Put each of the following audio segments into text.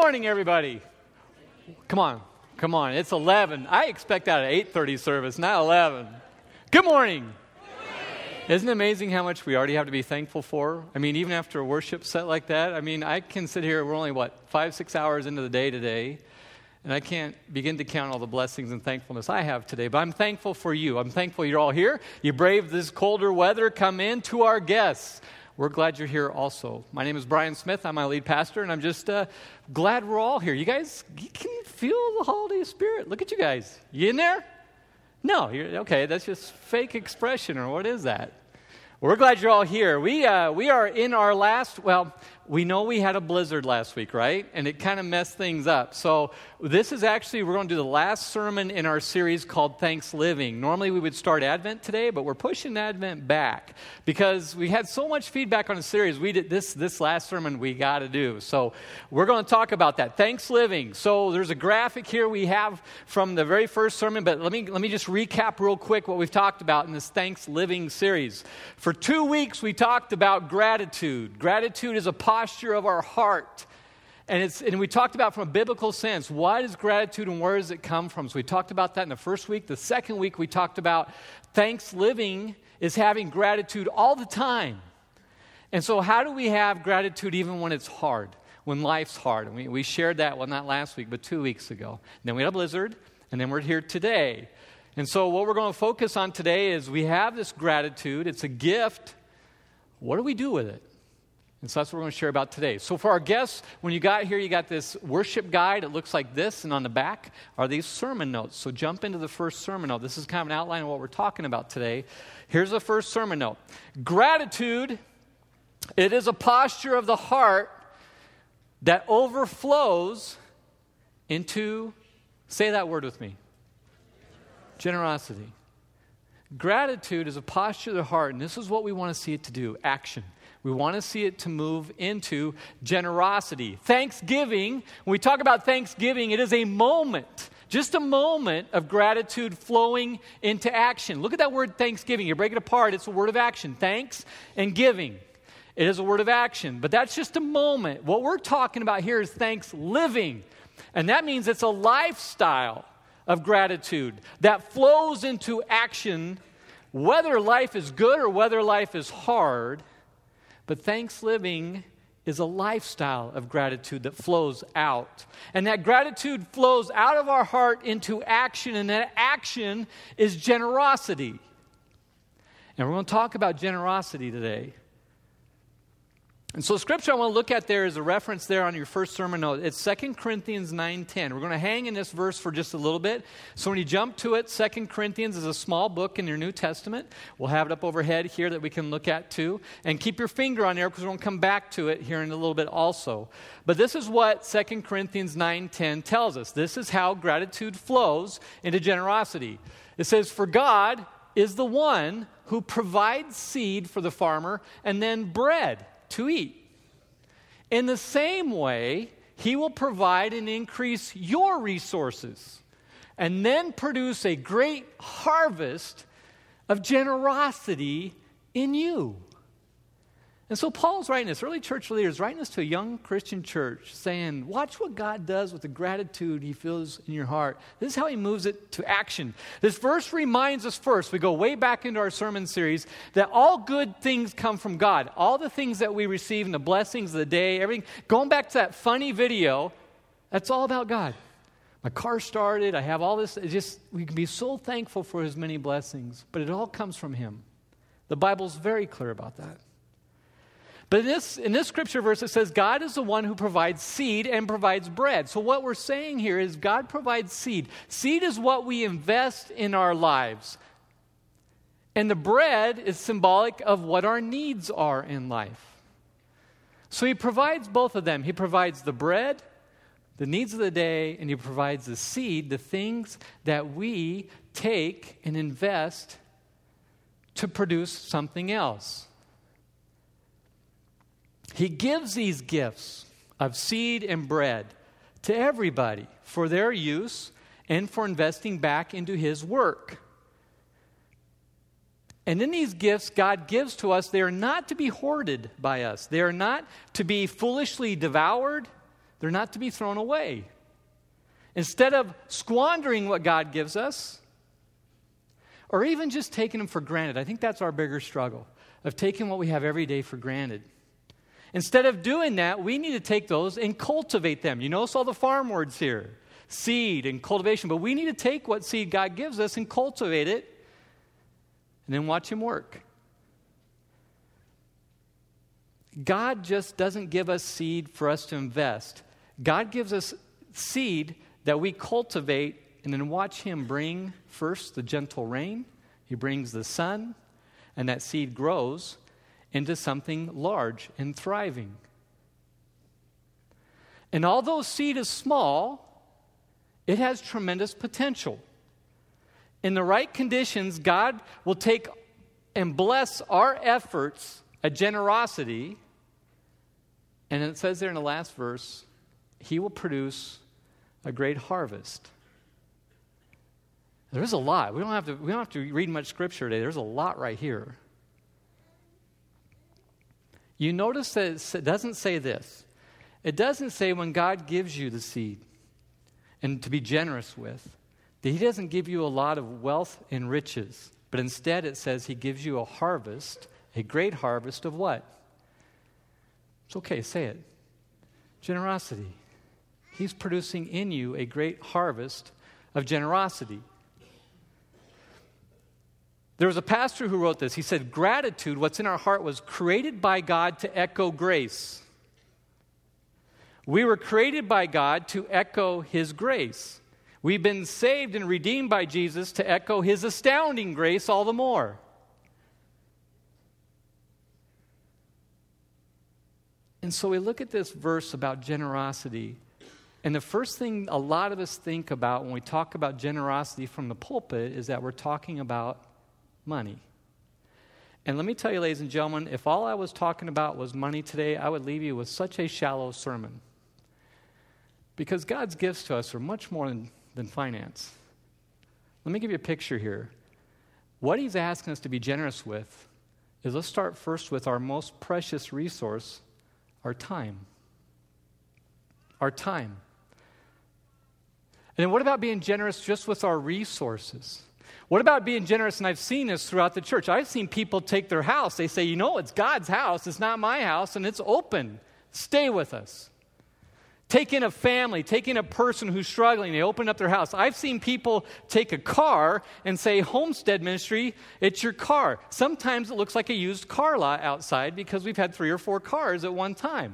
morning, everybody. Come on. It's 11. I expect that at 8:30 service, not 11. Good morning. Isn't it amazing how much we already have to be thankful for? I mean, even after a worship set like that, I can sit here, we're only, 5-6 hours into the day today, and I can't begin to count all the blessings and thankfulness I have today, but I'm thankful for you. I'm thankful you're all here. You braved this colder weather, come in to our guests. We're glad you're here also. My name is Brian Smith. I'm my lead pastor, and I'm just glad we're all here. You guys, you can feel the holiday spirit. Look at you guys. You in there? No, okay, that's just fake expression, or what is that? We're glad you're all here. We are in our last, we know we had a blizzard last week, right? And it kind of messed things up. So this is actually, we're going to do the last sermon in our series called Thanksgiving. Normally we would start Advent today, but we're pushing Advent back because we had so much feedback on the series. We did this last sermon we got to do. So we're going to talk about that. Thanksgiving. So there's a graphic here we have from the very first sermon, but let me just recap real quick what we've talked about in this Thanksgiving series. For 2 weeks we talked about gratitude. Gratitude is a posture of our heart. And we talked about from a biblical sense, what is gratitude and where does it come from? So we talked about that in the first week. The second week we talked about Thanksgiving is having gratitude all the time. And so how do we have gratitude even when it's hard, when life's hard? And we shared that, not last week, but 2 weeks ago. And then we had a blizzard, and then we're here today. And so what we're going to focus on today is we have this gratitude. It's a gift. What do we do with it? And so that's what we're going to share about today. So for our guests, when you got here, you got this worship guide. It looks like this, and on the back are these sermon notes. So jump into the first sermon note. This is kind of an outline of what we're talking about today. Here's the first sermon note. Gratitude, it is a posture of the heart that overflows into, say that word with me, generosity. Gratitude is a posture of the heart, and this is what we want to see it to do, action. We want to see it to move into generosity. Thanksgiving, when we talk about Thanksgiving, it is a moment, just a moment of gratitude flowing into action. Look at that word Thanksgiving. You break it apart, it's a word of action. Thanks and giving. It is a word of action, but that's just a moment. What we're talking about here is Thanksgiving, and that means it's a lifestyle of gratitude that flows into action, whether life is good or whether life is hard. But Thanksgiving is a lifestyle of gratitude that flows out. And that gratitude flows out of our heart into action, and that action is generosity. And we're going to talk about generosity today. And so the scripture I want to look at there is a reference there on your first sermon note. It's 2 Corinthians 9:10. We're going to hang in this verse for just a little bit. So when you jump to it, 2 Corinthians is a small book in your New Testament. We'll have it up overhead here that we can look at too. And keep your finger on there because we're going to come back to it here in a little bit also. But this is what 2 Corinthians 9:10 tells us. This is how gratitude flows into generosity. It says, "For God is the one who provides seed for the farmer and then bread to eat. In the same way, he will provide and increase your resources and then produce a great harvest of generosity in you." And so Paul's writing this, early church leaders writing this to a young Christian church, saying, watch what God does with the gratitude he feels in your heart. This is how he moves it to action. This verse reminds us first, we go way back into our sermon series, that all good things come from God. All the things that we receive and the blessings of the day, everything, going back to that funny video, that's all about God. My car started, I have all this, we can be so thankful for his many blessings, but it all comes from him. The Bible's very clear about that. But in this scripture verse, it says God is the one who provides seed and provides bread. So what we're saying here is God provides seed. Seed is what we invest in our lives. And the bread is symbolic of what our needs are in life. So he provides both of them. He provides the bread, the needs of the day, and he provides the seed, the things that we take and invest to produce something else. He gives these gifts of seed and bread to everybody for their use and for investing back into his work. And in these gifts God gives to us, they are not to be hoarded by us. They are not to be foolishly devoured. They're not to be thrown away. Instead of squandering what God gives us, or even just taking them for granted. I think that's our bigger struggle, of taking what we have every day for granted. Instead of doing that, we need to take those and cultivate them. You notice all the farm words here, seed and cultivation. But we need to take what seed God gives us and cultivate it, and then watch Him work. God just doesn't give us seed for us to invest. God gives us seed that we cultivate and then watch Him bring first the gentle rain. He brings the sun, and that seed grows into something large and thriving. And although seed is small, it has tremendous potential. In the right conditions, God will take and bless our efforts at generosity. And it says there in the last verse, He will produce a great harvest. There's a lot. We don't have to read much scripture today. There's a lot right here. You notice that it doesn't say this. It doesn't say when God gives you the seed and to be generous with, that He doesn't give you a lot of wealth and riches. But instead it says He gives you a harvest, a great harvest of what? It's okay, say it. Generosity. He's producing in you a great harvest of generosity. There was a pastor who wrote this. He said, gratitude, what's in our heart, was created by God to echo grace. We were created by God to echo His grace. We've been saved and redeemed by Jesus to echo His astounding grace all the more. And so we look at this verse about generosity, and the first thing a lot of us think about when we talk about generosity from the pulpit is that we're talking about money. And let me tell you, ladies and gentlemen, if all I was talking about was money today, I would leave you with such a shallow sermon. Because God's gifts to us are much more than finance. Let me give you a picture here. What He's asking us to be generous with is, let's start first with our most precious resource, our time. Our time. And then what about being generous just with our resources? What about being generous? And I've seen this throughout the church. I've seen people take their house. They say, you know, it's God's house. It's not my house, and it's open. Stay with us. Take in a family, take in a person who's struggling. They open up their house. I've seen people take a car and say, Homestead Ministry, it's your car. Sometimes it looks like a used car lot outside because we've had 3 or 4 cars at one time.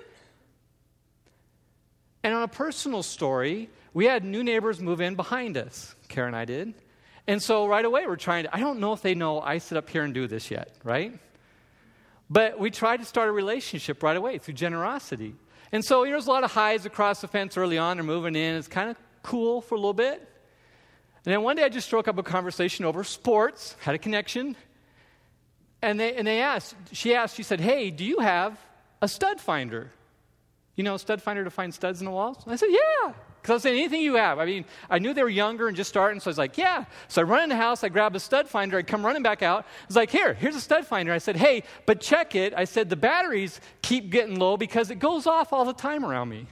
And on a personal story, we had new neighbors move in behind us. Karen and I did. And so right away we're trying to, I don't know if they know I sit up here and do this yet, right? But we tried to start a relationship right away through generosity. And so there's a lot of highs across the fence early on. They're moving in. It's kind of cool for a little bit. And then one day I just struck up a conversation over sports, had a connection. And she said, hey, do you have a stud finder? You know, a stud finder to find studs in the walls? And I said, yeah. Because I was saying, anything you have. I mean, I knew they were younger and just starting, so I was like, yeah. So I run in the house, I grab a stud finder, I come running back out. I was like, here's a stud finder. I said, hey, but check it. I said, the batteries keep getting low because it goes off all the time around me.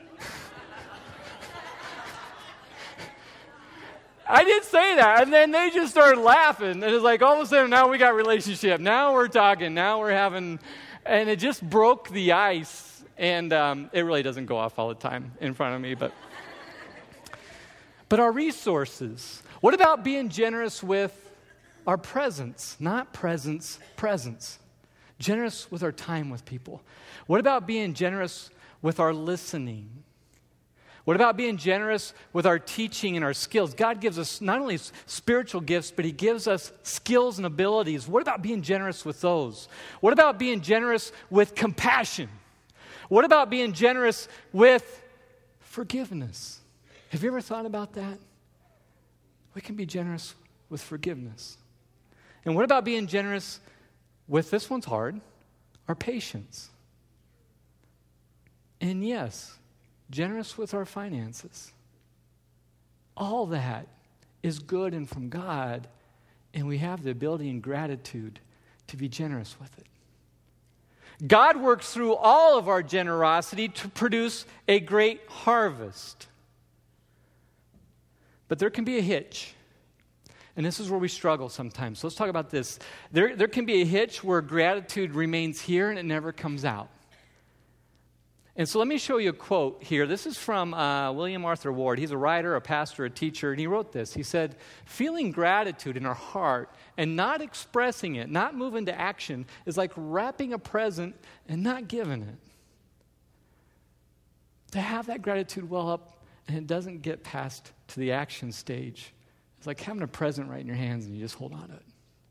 I did say that, and then they just started laughing. And it's like, all of a sudden, now we got a relationship. Now we're talking. Now we're having, and it just broke the ice. And it really doesn't go off all the time in front of me, But our resources. What about being generous with our presence? Not presence, presence. Generous with our time with people. What about being generous with our listening? What about being generous with our teaching and our skills? God gives us not only spiritual gifts, but He gives us skills and abilities. What about being generous with those? What about being generous with compassion? What about being generous with forgiveness? Have you ever thought about that? We can be generous with forgiveness. And what about being generous with, this one's hard, our patience? And yes, generous with our finances. All that is good and from God, and we have the ability and gratitude to be generous with it. God works through all of our generosity to produce a great harvest. But there can be a hitch. And this is where we struggle sometimes. So let's talk about this. There can be a hitch where gratitude remains here and it never comes out. And so let me show you a quote here. This is from William Arthur Ward. He's a writer, a pastor, a teacher, and he wrote this. He said, feeling gratitude in our heart and not expressing it, not moving to action, is like wrapping a present and not giving it. To have that gratitude well up and it doesn't get past to the action stage. It's like having a present right in your hands and you just hold on to it.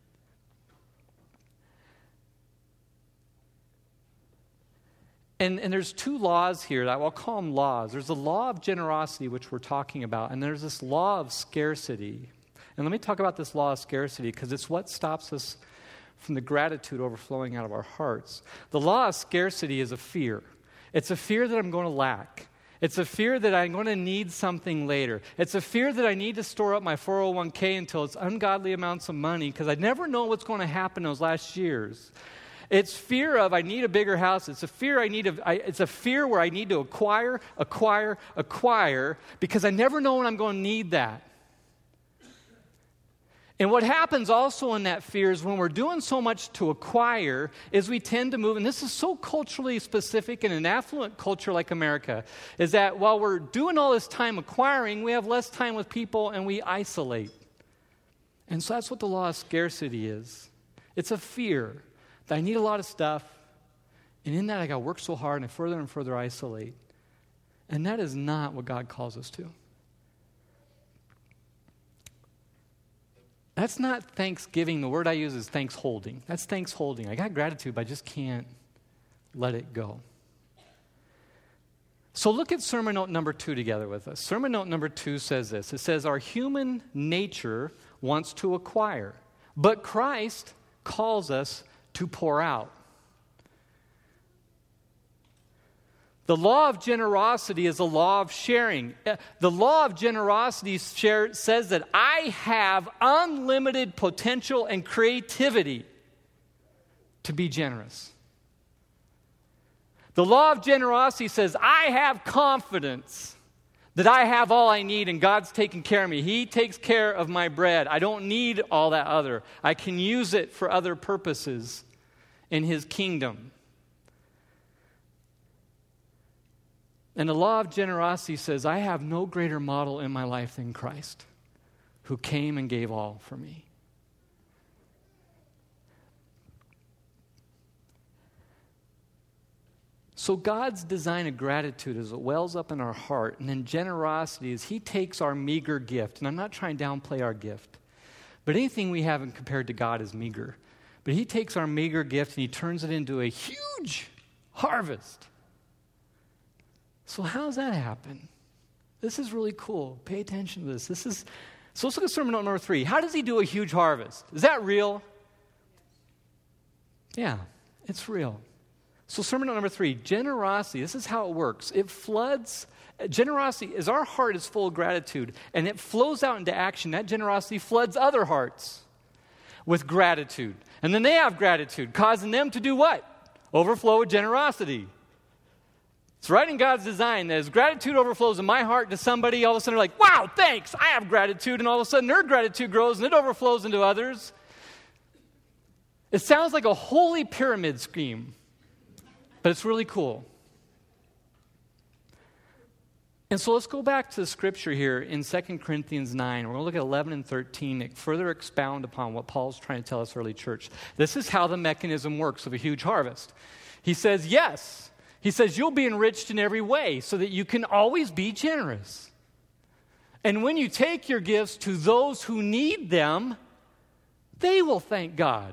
And there's two laws here that I'll call them laws. There's the law of generosity, which we're talking about, and there's this law of scarcity. And let me talk about this law of scarcity because it's what stops us from the gratitude overflowing out of our hearts. The law of scarcity is a fear. It's a fear that I'm going to lack. It's a fear that I'm going to need something later. It's a fear that I need to store up my 401k until it's ungodly amounts of money because I never know what's going to happen those last years. It's fear of I need a bigger house. It's a fear it's a fear where I need to acquire because I never know when I'm going to need that. And what happens also in that fear is when we're doing so much to acquire is we tend to move, and this is so culturally specific in an affluent culture like America, is that while we're doing all this time acquiring, we have less time with people and we isolate. And so that's what the law of scarcity is. It's a fear that I need a lot of stuff, and in that I got to work so hard and further isolate. And that is not what God calls us to. That's not thanksgiving. The word I use is thanks holding. That's thanks holding. I got gratitude, but I just can't let it go. So look at sermon note number 2 together with us. Sermon note number 2 says this. It says, our human nature wants to acquire, but Christ calls us to pour out. The law of generosity is a law of sharing. The law of generosity says that I have unlimited potential and creativity to be generous. The law of generosity says I have confidence that I have all I need and God's taking care of me. He takes care of my bread. I don't need all that other. I can use it for other purposes in His kingdom. And the law of generosity says, I have no greater model in my life than Christ, who came and gave all for me. So God's design of gratitude is it wells up in our heart, and then generosity is He takes our meager gift, and I'm not trying to downplay our gift, but anything we have compared to God is meager. But He takes our meager gift and He turns it into a huge harvest. So how does that happen? This is really cool. Pay attention to this. So let's look at sermon note number 3. How does He do a huge harvest? Is that real? Yeah, it's real. So sermon note number 3, generosity. This is how it works. It floods. Generosity is our heart is full of gratitude, and it flows out into action. That generosity floods other hearts with gratitude. And then they have gratitude, causing them to do what? Overflow with generosity. It's right in God's design that as gratitude overflows in my heart to somebody, all of a sudden they're like, wow, thanks, I have gratitude. And all of a sudden their gratitude grows and it overflows into others. It sounds like a holy pyramid scheme, but it's really cool. And so let's go back to the scripture here in 2 Corinthians 9. We're going to look at 11 and 13 that further expound upon what Paul's trying to tell us early church. This is how the mechanism works of a huge harvest. He says, yes. He says, you'll be enriched in every way so that you can always be generous. And when you take your gifts to those who need them, they will thank God.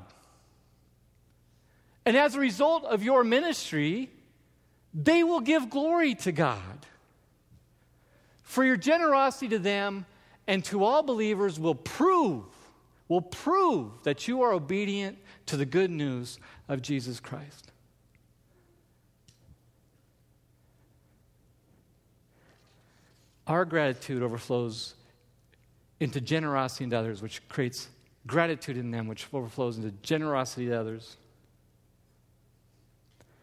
And as a result of your ministry, they will give glory to God. For your generosity to them and to all believers will prove that you are obedient to the good news of Jesus Christ. Our gratitude overflows into generosity into others, which creates gratitude in them, which overflows into generosity to others.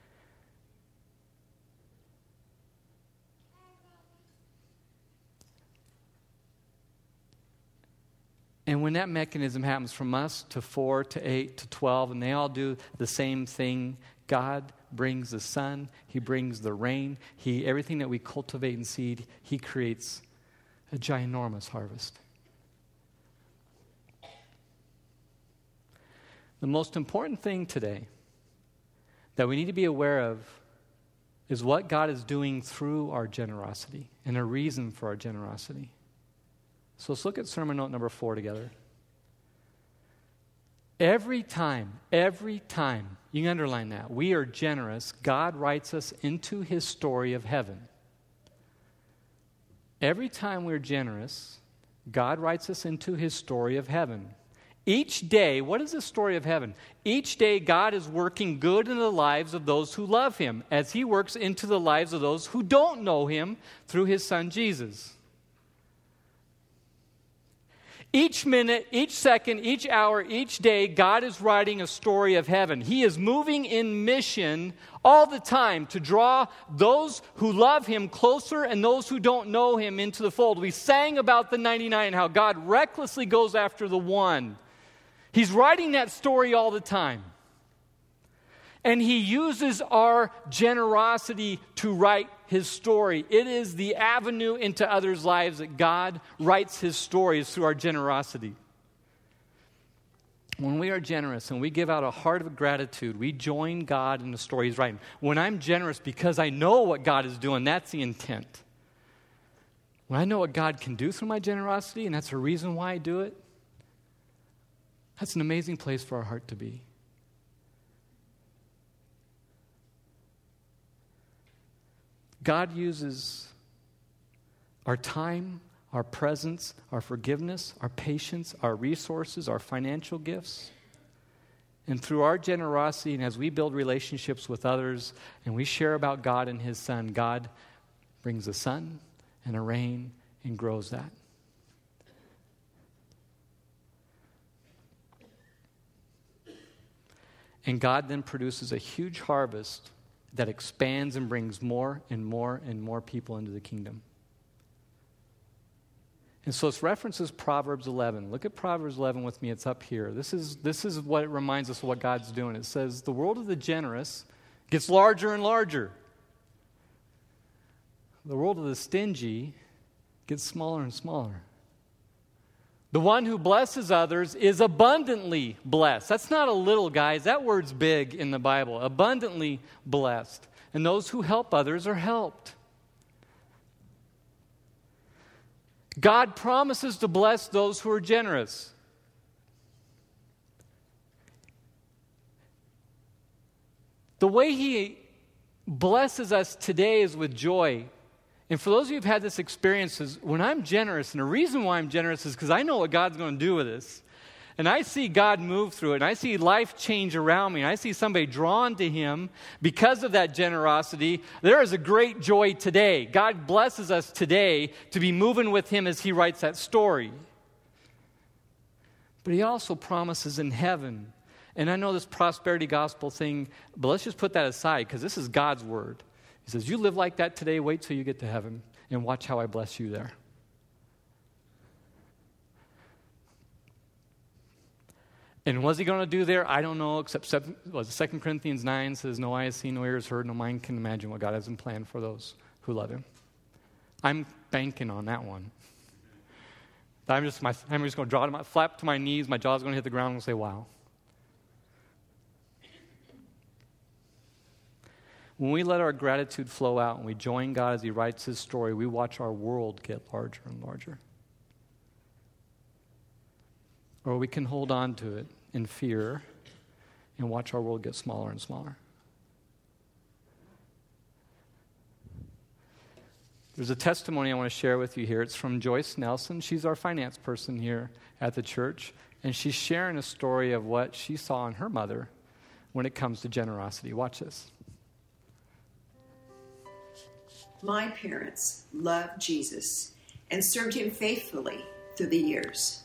And when that mechanism happens from us to 4 to 8 to 12, and they all do the same thing, God brings the sun, He brings the rain, everything that we cultivate and seed, He creates a ginormous harvest. The most important thing today that we need to be aware of is what God is doing through our generosity and a reason for our generosity. So let's look at sermon note number 4 together. Every time, you can underline that, we are generous, God writes us into His story of heaven. Every time we're generous, God writes us into His story of heaven. Each day, what is the story of heaven? Each day, God is working good in the lives of those who love Him as He works into the lives of those who don't know Him through His Son, Jesus. Each minute, each second, each hour, each day, God is writing a story of heaven. He is moving in mission all the time to draw those who love Him closer and those who don't know Him into the fold. We sang about the 99, how God recklessly goes after the one. He's writing that story all the time. And He uses our generosity to write His story. It is the avenue into others' lives that God writes His stories through our generosity. When we are generous and we give out a heart of gratitude, we join God in the story He's writing. When I'm generous because I know what God is doing, that's the intent. When I know what God can do through my generosity, and that's the reason why I do it, that's an amazing place for our heart to be. God uses our time, our presence, our forgiveness, our patience, our resources, our financial gifts. And through our generosity, and as we build relationships with others, and we share about God and His Son, God brings a sun and a rain and grows that. And God then produces a huge harvest that expands and brings more and more and more people into the kingdom. And so it references Proverbs 11. Look at Proverbs 11 with me. It's up here. This is what it reminds us of what God's doing. It says, the world of the generous gets larger and larger. The world of the stingy gets smaller and smaller. The one who blesses others is abundantly blessed. That's not a little, guys. That word's big in the Bible. Abundantly blessed. And those who help others are helped. God promises to bless those who are generous. The way He blesses us today is with joy. And for those of you who've had this experience, is when I'm generous, and the reason why I'm generous is because I know what God's going to do with this. And I see God move through it, and I see life change around me, and I see somebody drawn to Him because of that generosity. There is a great joy today. God blesses us today to be moving with Him as He writes that story. But He also promises in heaven. And I know this prosperity gospel thing, but let's just put that aside because this is God's word. He says, you live like that today, wait till you get to heaven and watch how I bless you there. And what's He going to do there? I don't know, except 2 Corinthians 9 says, no eye has seen, no ear has heard, no mind can imagine what God has in plan for those who love Him. I'm banking on that one. I'm just going to flap to my knees, my jaw's going to hit the ground and say, wow. When we let our gratitude flow out and we join God as He writes His story, we watch our world get larger and larger. Or we can hold on to it in fear and watch our world get smaller and smaller. There's a testimony I want to share with you here. It's from Joyce Nelson. She's our finance person here at the church, and she's sharing a story of what she saw in her mother when it comes to generosity. Watch this. My parents loved Jesus and served Him faithfully through the years.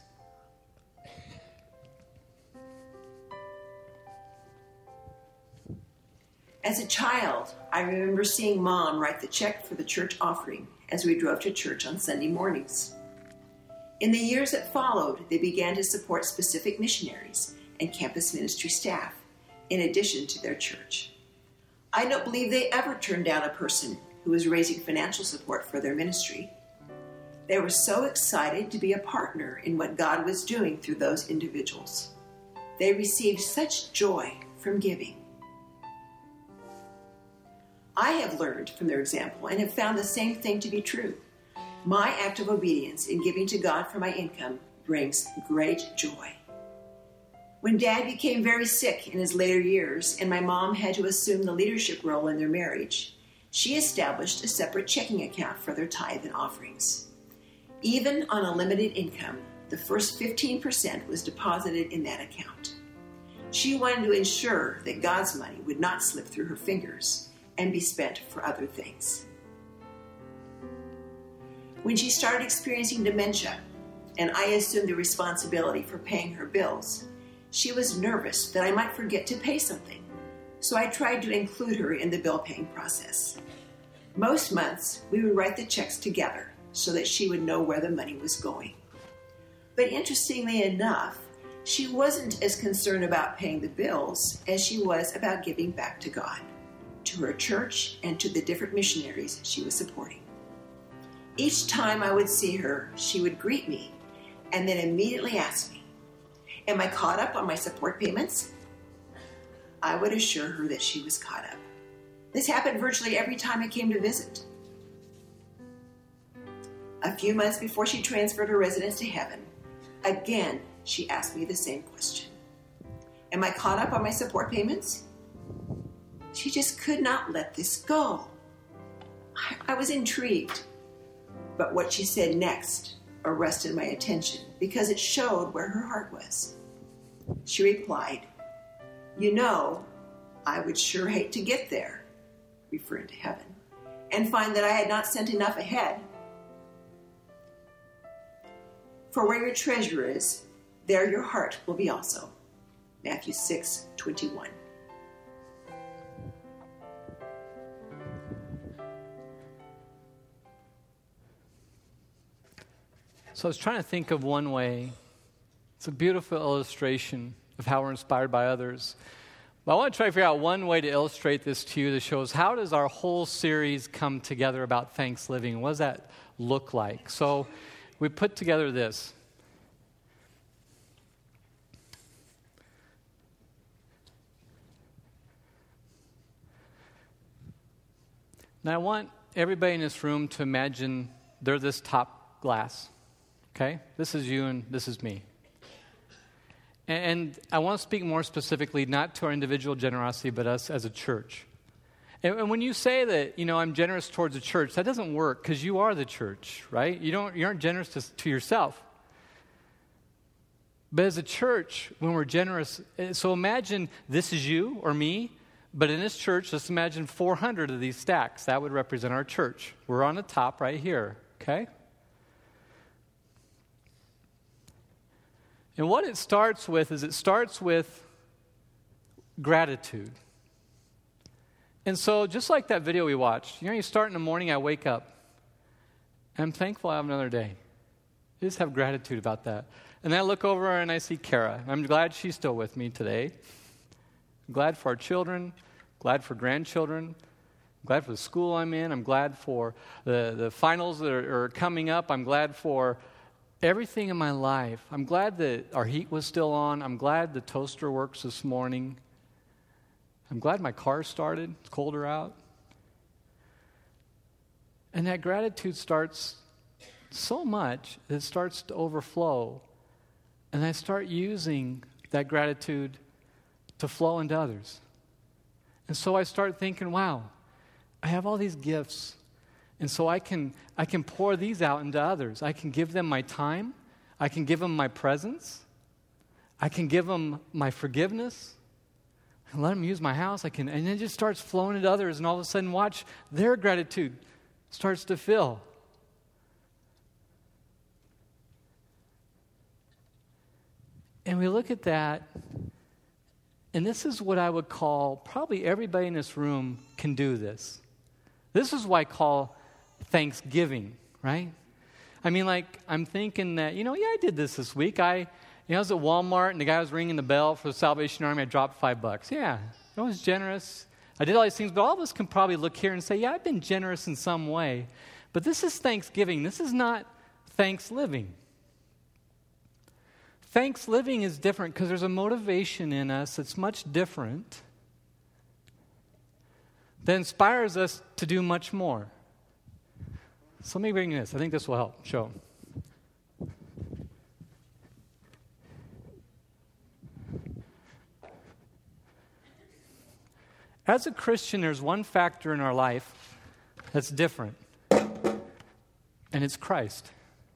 As a child, I remember seeing Mom write the check for the church offering as we drove to church on Sunday mornings. In the years that followed, they began to support specific missionaries and campus ministry staff, in addition to their church. I don't believe they ever turned down a person who was raising financial support for their ministry. They were so excited to be a partner in what God was doing through those individuals. They received such joy from giving. I have learned from their example and have found the same thing to be true. My act of obedience in giving to God for my income brings great joy. When Dad became very sick in his later years and my mom had to assume the leadership role in their marriage, she established a separate checking account for their tithe and offerings. Even on a limited income, the first 15% was deposited in that account. She wanted to ensure that God's money would not slip through her fingers and be spent for other things. When she started experiencing dementia, and I assumed the responsibility for paying her bills, she was nervous that I might forget to pay something, so I tried to include her in the bill-paying process. Most months, we would write the checks together so that she would know where the money was going. But interestingly enough, she wasn't as concerned about paying the bills as she was about giving back to God, to her church, and to the different missionaries she was supporting. Each time I would see her, she would greet me and then immediately ask me, "Am I caught up on my support payments?" I would assure her that she was caught up. This happened virtually every time I came to visit. A few months before she transferred her residence to heaven, again, she asked me the same question. "Am I caught up on my support payments?" She just could not let this go. I was intrigued, but what she said next arrested my attention because it showed where her heart was. She replied, "You know, I would sure hate to get there," referring to heaven, "and find that I had not sent enough ahead. For where your treasure is, there your heart will be also." Matthew 6:21. So I was trying to think of one way. It's a beautiful illustration of how we're inspired by others. But I want to try to figure out one way to illustrate this to you that shows how does our whole series come together about thanks living? What does that look like? So we put together this. Now I want everybody in this room to imagine they're this top glass. Okay? This is you and this is me. And I want to speak more specifically, not to our individual generosity, but us as a church. And when you say that, I'm generous towards the church, that doesn't work because you are the church, right? You aren't generous to yourself. But as a church, when we're generous, so imagine this is you or me, but in this church, let's imagine 400 of these stacks. That would represent our church. We're on the top right here, okay? And what it starts with is gratitude. And so just like that video we watched, you start in the morning, I wake up, and I'm thankful I have another day. I just have gratitude about that. And then I look over and I see Kara. I'm glad she's still with me today. I'm glad for our children, glad for grandchildren, I'm glad for the school I'm in. I'm glad for the finals that are coming up. I'm glad for everything in my life. I'm glad that our heat was still on. I'm glad the toaster works this morning. I'm glad my car started. It's colder out. And that gratitude starts so much that it starts to overflow. And I start using that gratitude to flow into others. And so I start thinking, wow, I have all these gifts. And so I can pour these out into others. I can give them my time. I can give them my presence. I can give them my forgiveness. And let them use my house. And it just starts flowing into others. And all of a sudden, watch, their gratitude starts to fill. And we look at that, and this is what I would call, probably everybody in this room can do this. This is what I call thanksgiving, right? I mean, like, I'm thinking that, I did this week. I was at Walmart, and the guy was ringing the bell for the Salvation Army. I dropped $5. Yeah, I was generous. I did all these things, but all of us can probably look here and say, yeah, I've been generous in some way. But this is thanksgiving. This is not thanks living. Thanks living is different because there's a motivation in us that's much different that inspires us to do much more. So let me bring this. I think this will help show. As a Christian, there's one factor in our life that's different, and it's Christ.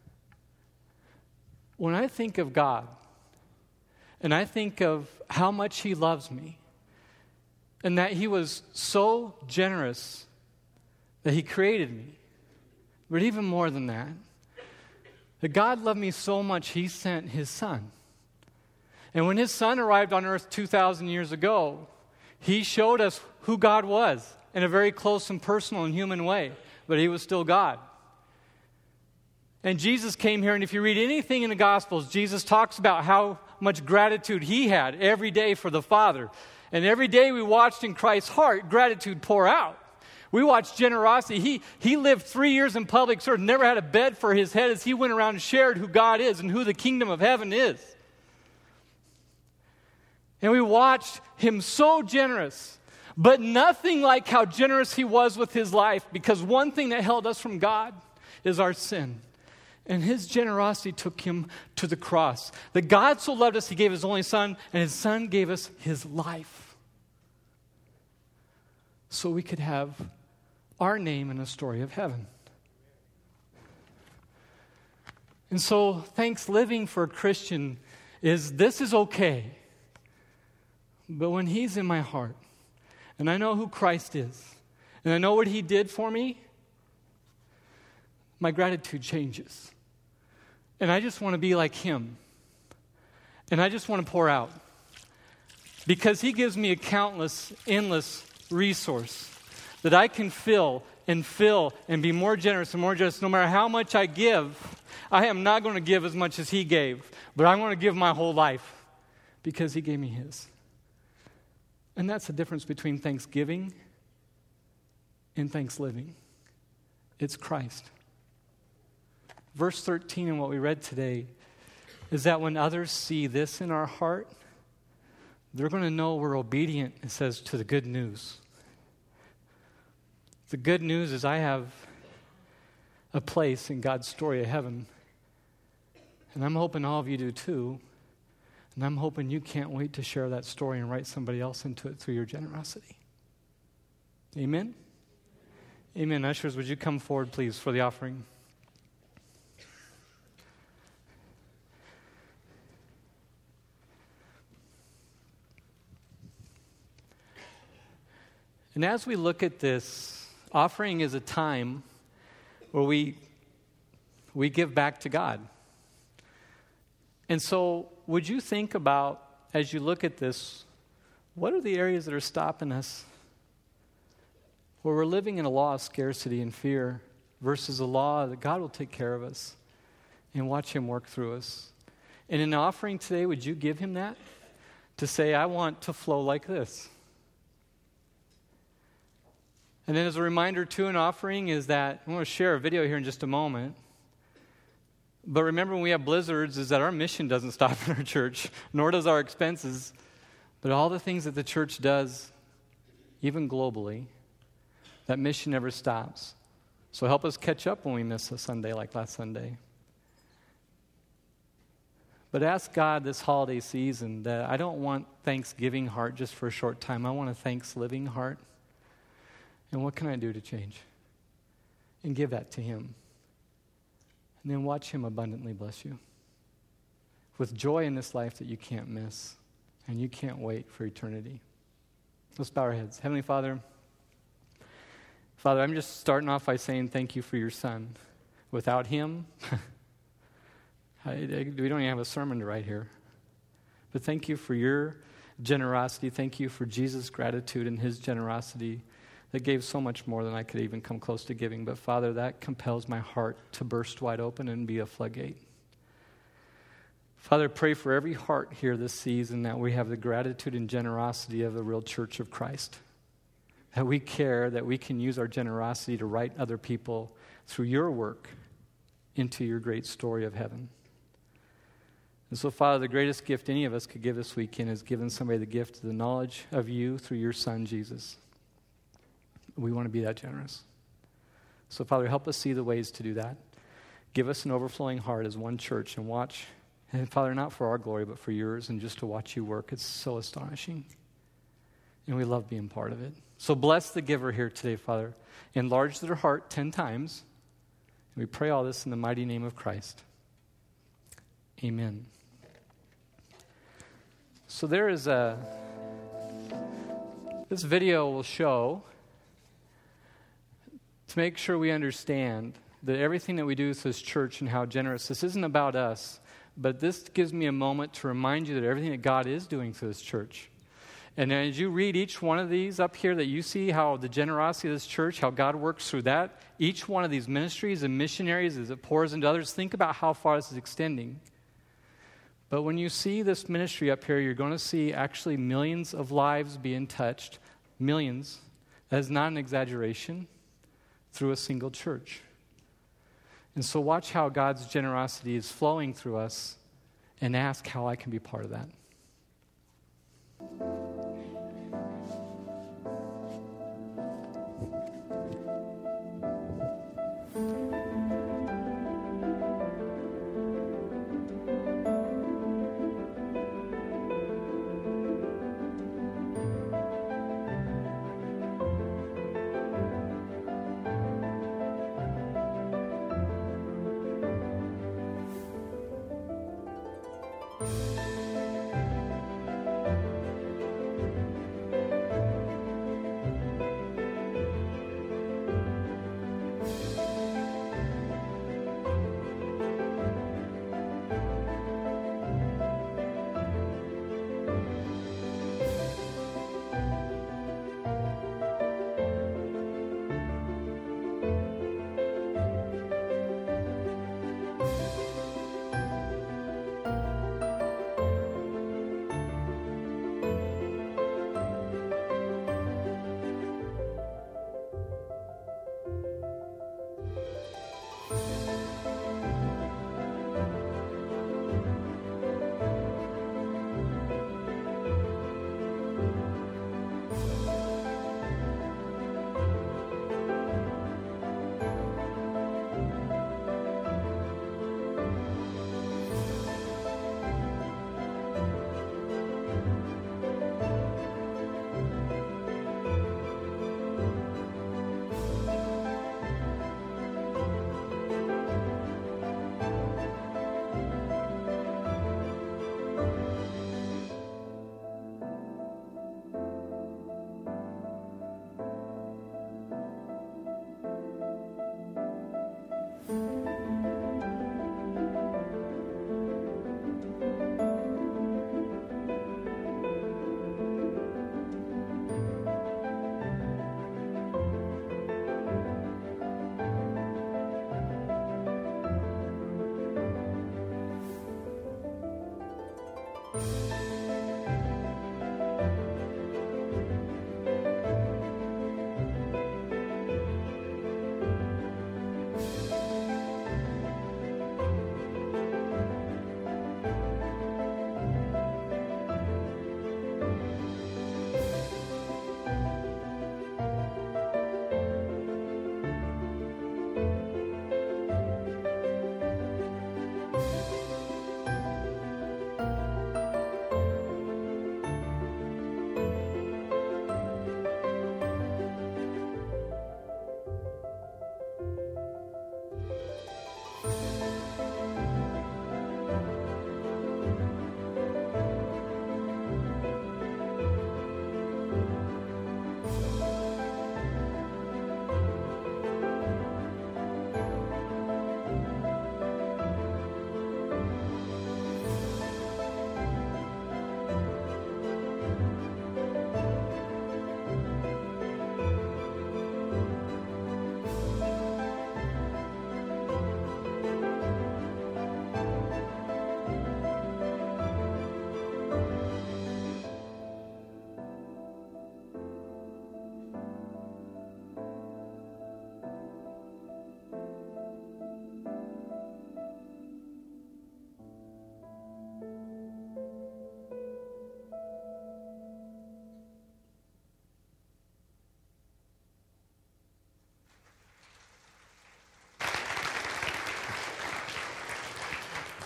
When I think of God, and I think of how much He loves me, and that He was so generous that He created me, but even more than that God loved me so much He sent His Son. And when His Son arrived on earth 2,000 years ago, He showed us who God was in a very close and personal and human way, but He was still God. And Jesus came here, and if you read anything in the Gospels, Jesus talks about how much gratitude He had every day for the Father. And every day we watched in Christ's heart gratitude pour out. We watched generosity. He lived 3 years in public service, never had a bed for His head as He went around and shared who God is and who the kingdom of heaven is. And we watched Him so generous, but nothing like how generous He was with His life, because one thing that held us from God is our sin. And His generosity took Him to the cross. That God so loved us, He gave His only Son, and His Son gave us His life. So we could have our name in the story of heaven. And so thanks living for a Christian is, this is okay. But when He's in my heart, and I know who Christ is, and I know what He did for me, my gratitude changes. And I just want to be like Him. And I just want to pour out. Because He gives me a countless, endless resource that I can fill and be more generous and more generous. No matter how much I give, I am not going to give as much as He gave. But I want to give my whole life because He gave me His. And that's the difference between thanksgiving and thanks living. It's Christ. Verse 13 in what we read today is that when others see this in our heart, they're going to know we're obedient, it says, to the good news. The good news is I have a place in God's story of heaven. And I'm hoping all of you do too. And I'm hoping you can't wait to share that story and write somebody else into it through your generosity. Amen? Amen. Ushers, would you come forward, please, for the offering? And as we look at this, offering is a time where we give back to God. And so, would you think about, as you look at this, what are the areas that are stopping us? Where we're living in a law of scarcity and fear versus a law that God will take care of us and watch Him work through us. And in the offering today, would you give Him that? To say, I want to flow like this. And then as a reminder, too, an offering is that, I'm going to share a video here in just a moment. But remember, when we have blizzards, is that our mission doesn't stop in our church, nor does our expenses. But all the things that the church does, even globally, that mission never stops. So help us catch up when we miss a Sunday like last Sunday. But ask God this holiday season that I don't want Thanksgiving heart just for a short time. I want a thanks living heart. And what can I do to change? And give that to Him. And then watch Him abundantly bless you with joy in this life that you can't miss and you can't wait for eternity. Let's bow our heads. Heavenly Father, I'm just starting off by saying thank you for your Son. Without Him, we don't even have a sermon to write here. But thank you for your generosity. Thank you for Jesus' gratitude and His generosity that gave so much more than I could even come close to giving. But Father, that compels my heart to burst wide open and be a floodgate. Father, pray for every heart here this season that we have the gratitude and generosity of the real church of Christ. That we care, that we can use our generosity to write other people through your work into your great story of heaven. And so, Father, the greatest gift any of us could give this weekend is giving somebody the gift of the knowledge of you through your Son, Jesus. We want to be that generous. So, Father, help us see the ways to do that. Give us an overflowing heart as one church and watch. And, Father, not for our glory, but for yours, and just to watch you work. It's so astonishing. And we love being part of it. So bless the giver here today, Father. Enlarge their heart 10 times. And we pray all this in the mighty name of Christ. Amen. So there is this video will show, to make sure we understand that everything that we do as this church and how generous, this isn't about us, but this gives me a moment to remind you that everything that God is doing through this church. And as you read each one of these up here, that you see how the generosity of this church, how God works through that, each one of these ministries and missionaries as it pours into others, think about how far this is extending. But when you see this ministry up here, you're going to see actually millions of lives being touched, millions, that is not an exaggeration, through a single church. And so watch how God's generosity is flowing through us and ask how I can be part of that.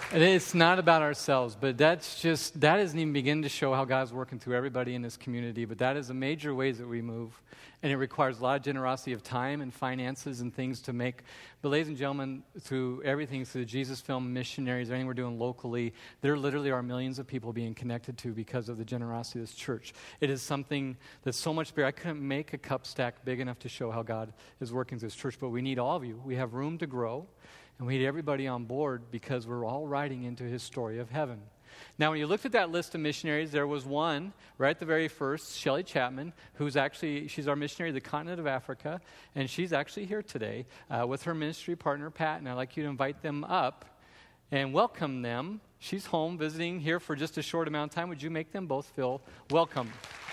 And it's not about ourselves, but that doesn't even begin to show how God's working through everybody in this community. But that is a major ways that we move. And it requires a lot of generosity of time and finances and things to make. But ladies and gentlemen, through everything, through the Jesus Film missionaries, everything we're doing locally, there literally are millions of people being connected to because of the generosity of this church. It is something that's so much bigger. I couldn't make a cup stack big enough to show how God is working through this church, but we need all of you. We have room to grow, and we need everybody on board because we're all riding into his story of heaven. Now, when you looked at that list of missionaries, there was one right at the very first, Shelley Chapman, she's our missionary to the continent of Africa, and she's actually here today with her ministry partner, Pat, and I'd like you to invite them up and welcome them. She's home visiting here for just a short amount of time. Would you make them both feel welcome?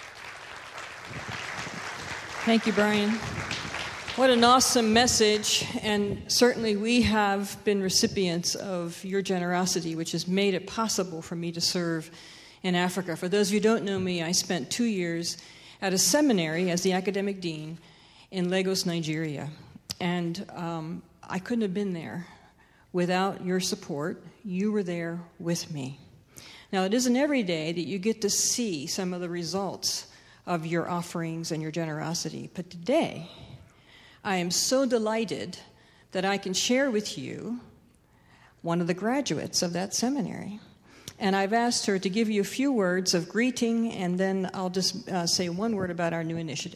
Thank you, Brian. What an awesome message, and certainly we have been recipients of your generosity, which has made it possible for me to serve in Africa. For those of you who don't know me, I spent 2 years at a seminary as the academic dean in Lagos, Nigeria, and I couldn't have been there without your support. You were there with me. Now, it isn't every day that you get to see some of the results of your offerings and your generosity, but today I am so delighted that I can share with you one of the graduates of that seminary. And I've asked her to give you a few words of greeting, and then I'll just say one word about our new initiative.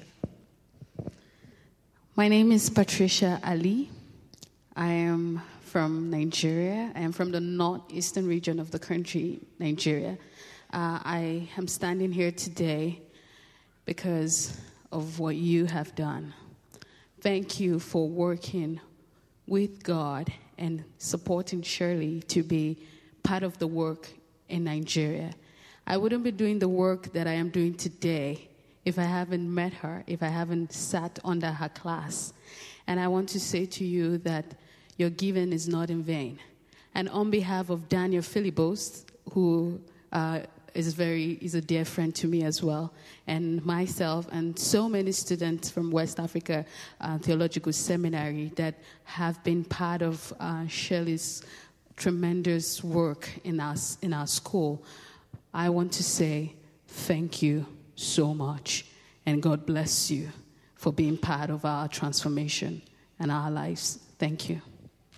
My name is Patricia Ali. I am from Nigeria. I am from the northeastern region of the country, Nigeria. I am standing here today because of what you have done. Thank you for working with God and supporting Shirley to be part of the work in Nigeria. I wouldn't be doing the work that I am doing today if I haven't met her, if I haven't sat under her class. And I want to say to you that your giving is not in vain. And on behalf of Daniel Philibos, who is a dear friend to me as well, and myself and so many students from West Africa Theological Seminary that have been part of Shirley's tremendous work in our school, I want to say thank you so much, and God bless you for being part of our transformation and our lives. Thank you.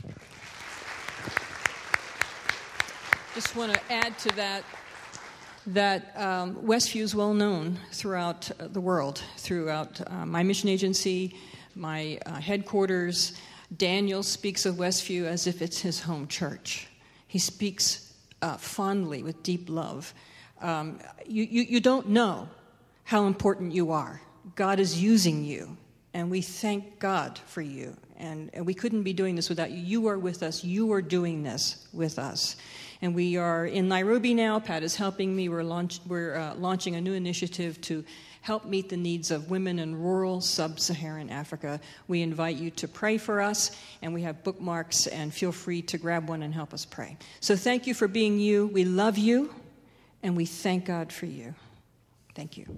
Just want to add to that Westview is well known throughout the world, throughout my mission agency, my headquarters. Daniel speaks of Westview as if it's his home church. He speaks fondly with deep love. You don't know how important you are. God is using you, and we thank God for you. And we couldn't be doing this without you. You are with us. You are doing this with us. And we are in Nairobi now. Pat is helping me. We're launching a new initiative to help meet the needs of women in rural sub-Saharan Africa. We invite you to pray for us, and we have bookmarks, and feel free to grab one and help us pray. So thank you for being you. We love you, and we thank God for you. Thank you.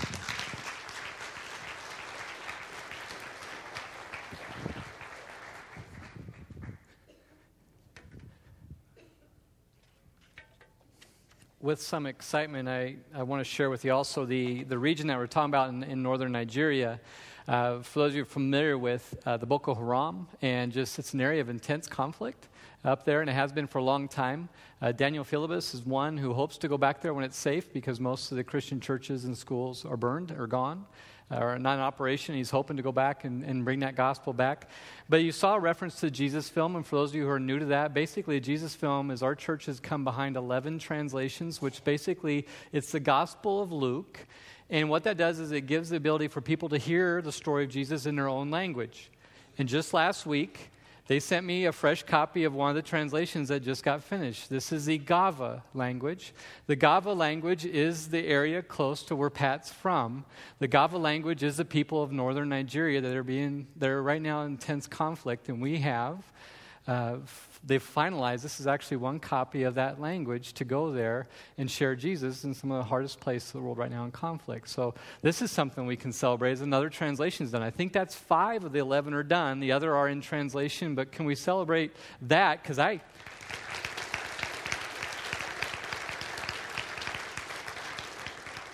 With some excitement, I want to share with you also the region that we're talking about in northern Nigeria. For those of you familiar with the Boko Haram, and just it's an area of intense conflict up there, and it has been for a long time. Daniel Philibus is one who hopes to go back there when it's safe, because most of the Christian churches and schools are burned or gone, or not in operation. He's hoping to go back and bring that gospel back. But you saw a reference to the Jesus Film, and for those of you who are new to that, basically the Jesus Film is our church has come behind 11 translations, which basically it's the Gospel of Luke. And what that does is it gives the ability for people to hear the story of Jesus in their own language. And just last week, they sent me a fresh copy of one of the translations that just got finished. This is the Gava language. The Gava language is the area close to where Pat's from. The Gava language is the people of northern Nigeria that are right now in intense conflict, and we have. They've finalized, this is actually one copy of that language to go there and share Jesus in some of the hardest places in the world right now in conflict. So this is something we can celebrate as another translation is done. I think that's 5 of the 11 are done. The other are in translation, but can we celebrate that? Because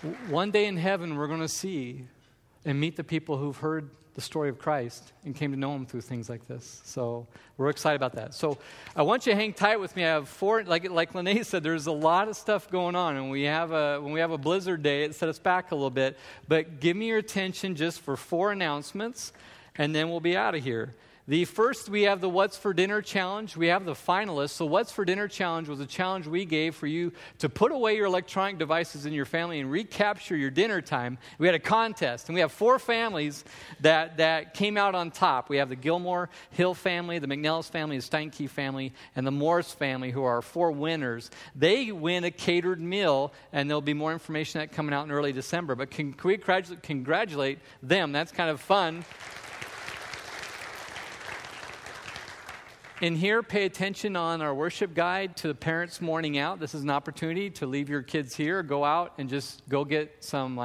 One day in heaven, we're going to see and meet the people who've heard the story of Christ and came to know him through things like this. So we're excited about that. So I want you to hang tight with me. I have four, like Lene said, there's a lot of stuff going on. And when we have a blizzard day, it set us back a little bit. But give me your attention just for 4 announcements, and then we'll be out of here. The first, we have the What's for Dinner Challenge. We have the finalists. So What's for Dinner Challenge was a challenge we gave for you to put away your electronic devices in your family and recapture your dinner time. We had a contest, and we have 4 families that came out on top. We have the Gilmore Hill family, the McNellis family, the Steinke family, and the Morris family, who are our 4 winners. They win a catered meal, and there'll be more information on that coming out in early December. But can we congratulate them? That's kind of fun. In here, pay attention on our worship guide to the Parents Morning Out. This is an opportunity to leave your kids here, go out and just go get some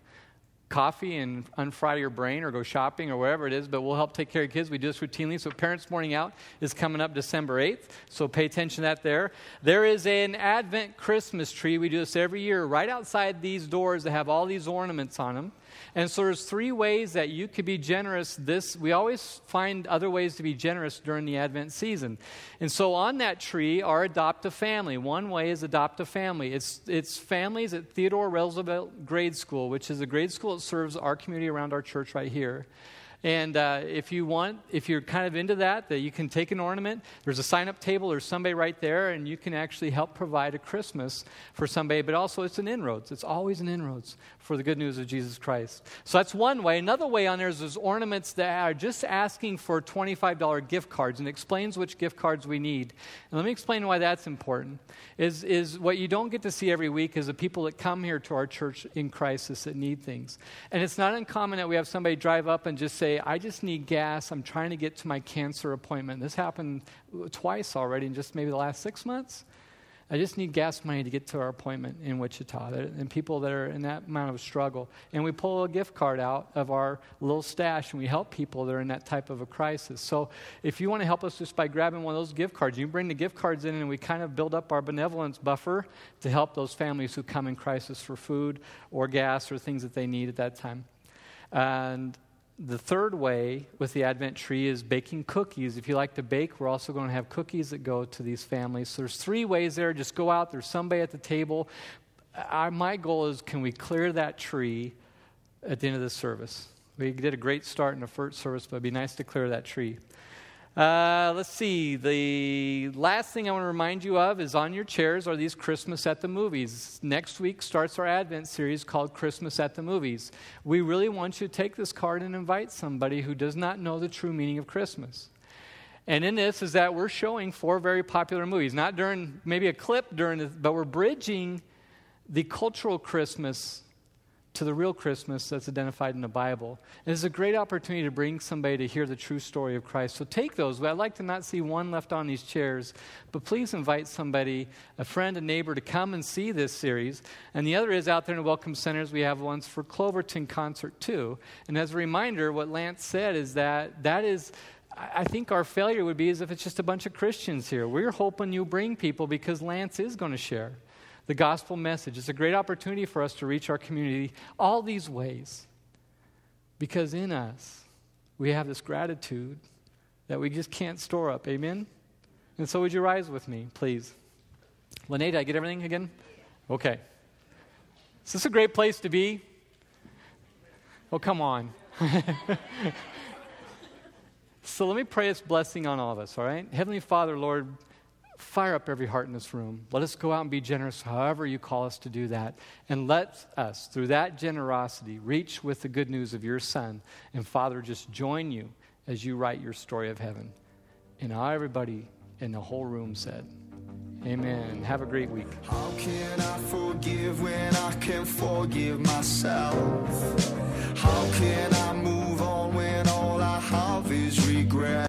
coffee and unfry your brain, or go shopping or wherever it is, but we'll help take care of kids. We do this routinely. So Parents Morning Out is coming up December 8th, so pay attention to that there. There is an Advent Christmas tree. We do this every year right outside these doors that have all these ornaments on them. And so there's 3 ways that you could be generous. We always find other ways to be generous during the Advent season. And so on that tree are Adopt a Family. One way is Adopt a Family. It's families at Theodore Roosevelt Grade School, which is a grade school that serves our community around our church right here. And if you're kind of into that you can take an ornament. There's a sign-up table. There's somebody right there, and you can actually help provide a Christmas for somebody. But also, it's an inroads. It's always an inroads for the good news of Jesus Christ. So that's one way. Another way on there is there's ornaments that are just asking for $25 gift cards, and it explains which gift cards we need. And let me explain why that's important. Is what you don't get to see every week is the people that come here to our church in crisis that need things. And it's not uncommon that we have somebody drive up and just say, I just need gas. I'm trying to get to my cancer appointment. This happened twice already in just maybe the last 6 months. I just need gas money to get to our appointment in Wichita. And people that are in that amount of struggle. And we pull a gift card out of our little stash, and we help people that are in that type of a crisis. So if you want to help us just by grabbing one of those gift cards, you bring the gift cards in, and we kind of build up our benevolence buffer to help those families who come in crisis for food or gas or things that they need at that time. And the third way with the Advent tree is baking cookies. If you like to bake, we're also going to have cookies that go to these families. So there's 3 ways there. Just go out. There's somebody at the table. My goal is, can we clear that tree at the end of the service? We did a great start in the first service, but it'd be nice to clear that tree. Let's see. The last thing I want to remind you of is on your chairs are these Christmas at the Movies. Next week starts our Advent series called Christmas at the Movies. We really want you to take this card and invite somebody who does not know the true meaning of Christmas. And in this is that we're showing 4 very popular movies, not during maybe a clip during this, but we're bridging the cultural Christmas to the real Christmas that's identified in the Bible. And it's a great opportunity to bring somebody to hear the true story of Christ. So take those. I'd like to not see one left on these chairs, but please invite somebody, a friend, a neighbor, to come and see this series. And the other is out there in the Welcome Centers, we have ones for Cloverton Concert too. And as a reminder, what Lance said is that is, I think our failure would be as if it's just a bunch of Christians here. We're hoping you bring people because Lance is going to share the gospel message. It's a great opportunity for us to reach our community all these ways, because in us we have this gratitude that we just can't store up. Amen? And so would you rise with me, please? Lene, did I get everything again? Okay. Is this a great place to be? Oh, come on. So let me pray this blessing on all of us, all right? Heavenly Father, Lord, fire up every heart in this room. Let us go out and be generous however you call us to do that. And let us, through that generosity, reach with the good news of your Son. And Father, just join you as you write your story of heaven. And everybody in the whole room said, amen. Have a great week. How can I forgive when I can forgive myself? How can I